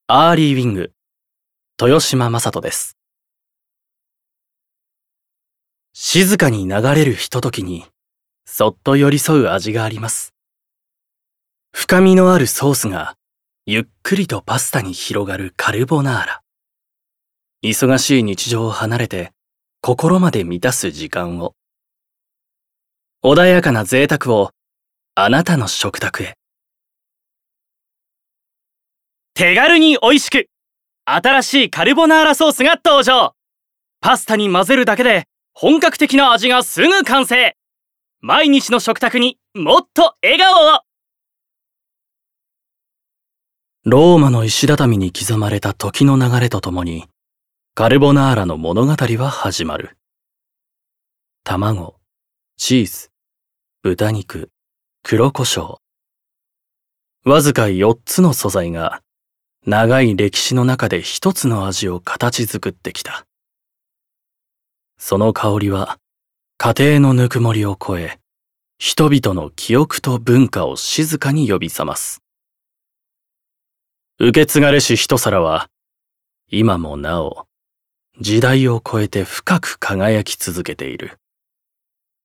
アーリーウィング、豊島正人です。静かに流れるひとときに、そっと寄り添う味があります。深みのあるソースが、ゆっくりとパスタに広がるカルボナーラ。忙しい日常を離れて、心まで満たす時間を。穏やかな贅沢を、あなたの食卓へ。手軽に美味しく、新しいカルボナーラソースが登場。パスタに混ぜるだけで本格的な味がすぐ完成。毎日の食卓にもっと笑顔を。ローマの石畳に刻まれた時の流れとともに、カルボナーラの物語は始まる。卵、チーズ、豚肉、黒胡椒。わずか4つの素材が、長い歴史の中で一つの味を形作ってきた。その香りは家庭のぬくもりを超え、人々の記憶と文化を静かに呼び覚ます。受け継がれし一皿は、今もなお時代を超えて深く輝き続けている。